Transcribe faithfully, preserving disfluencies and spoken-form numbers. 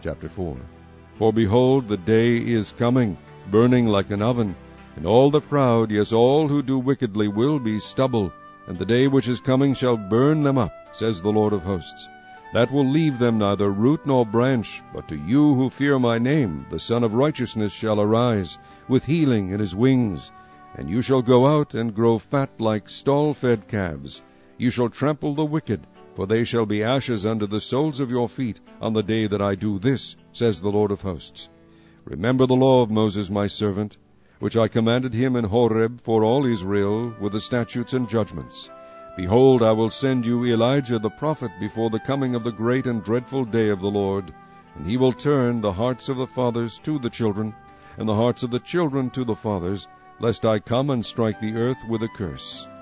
Chapter four. For behold, the day is coming, burning like an oven, and all the proud, yes, all who do wickedly, will be stubble, and the day which is coming shall burn them up, says the Lord of hosts. That will leave them neither root nor branch, but to you who fear my name the Son of Righteousness shall arise, with healing in his wings. And you shall go out and grow fat like stall-fed calves. You shall trample the wicked, for they shall be ashes under the soles of your feet on the day that I do this, says the Lord of hosts. Remember the law of Moses my servant, which I commanded him in Horeb for all Israel, with the statutes and judgments. Behold, I will send you Elijah the prophet before the coming of the great and dreadful day of the Lord, and he will turn the hearts of the fathers to the children, and the hearts of the children to the fathers, lest I come and strike the earth with a curse.